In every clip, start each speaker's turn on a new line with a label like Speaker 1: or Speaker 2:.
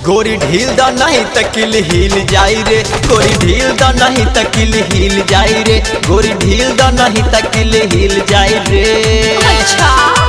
Speaker 1: गोरी ढील दा नहीं तकिल हिल जाई रे, गोरी ढील दा नहीं तकिल हिल जाई रे, गोरी ढील दा नहीं तकिल हिल जाई रे।
Speaker 2: अच्छा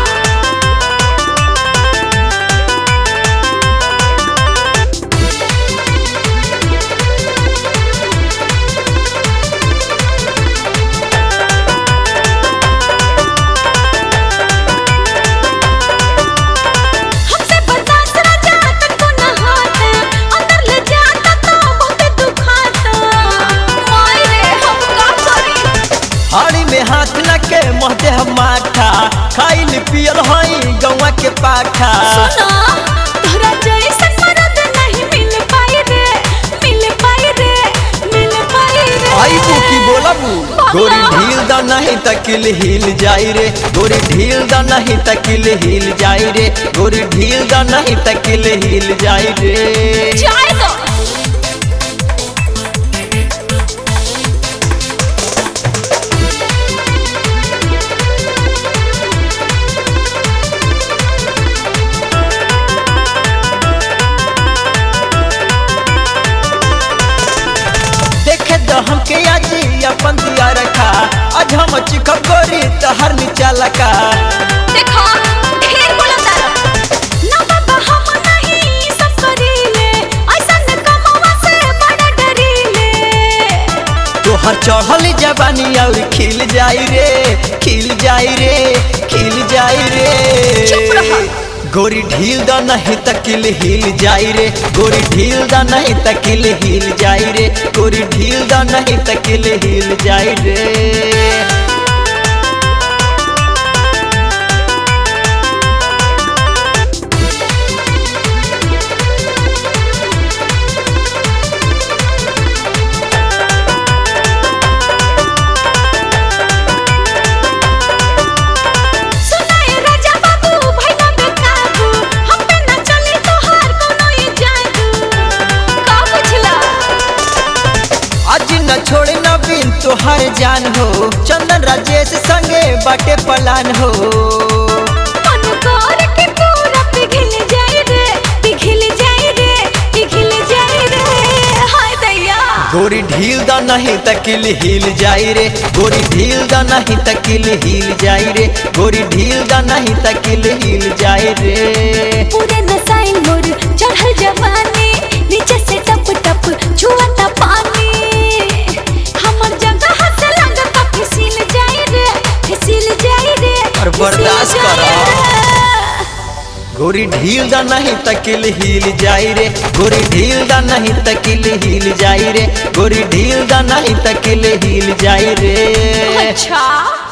Speaker 1: हाड़ी में हाथ न के महते हम माठा, खाइल पियल हई गौवा के पाठा।
Speaker 2: सुनो तोरा जैसन मर्द नहीं मिल पाई रे, मिल पाई रे, मिल पाई रे।
Speaker 1: आई बुकी बोलबू गोरी ढील दा नहीं तकिल हिल जाई रे, गोरी ढील दा नहीं तकिल हिल जाई रे, गोरी ढील दा नहीं तकिल हिल जाई रे।
Speaker 2: जाए दो
Speaker 1: हमके आजी अपन दिया रखा, आज हम चिकन गोरी तहर नीचा लगा।
Speaker 2: देखो ढेर बोला तारा ना बाबा हम नहीं सब करीले, ऐसा न कमावा से बड़ा डरीले।
Speaker 1: तोहर चढ़ल जवानी और खिल जाई रे, खिल जाई रे, खिल जाई रे।
Speaker 2: चुप रहा
Speaker 1: गोरी ढील दा नहीं तकिल हिल जाई रे, गोरी ढील दा नहीं तकिल हिल जाई रे, गोरी ढील दा नहीं तकिल हिल जाई रे। छोड़े न बिन तोहर जान हो, चंदन राजेश संगे बाटे पलान हो।
Speaker 2: मन कर के पूरा पिघल जाए रे, पिघल जाए रे, पिघल जाए रे। हाय दैया
Speaker 1: गोरी ढील दा नहीं तकिल हिल जाई रे, गोरी ढील दा नहीं तकिल हिल जाई रे, गोरी ढील दा नहीं तकिल हिल जाई रे।
Speaker 2: पूरे नसाइल मोर चढ़ल जवानी, नीचे से टप टप छुआता पानी।
Speaker 1: बर्दाश्त करो गोरी ढील दा नहीं तकिल हिल जाई रे, गोरी ढील दा नहीं तकिल हिल जाई रे, गोरी ढील दा नहीं तकिल हिल जाई रे।
Speaker 2: अच्छा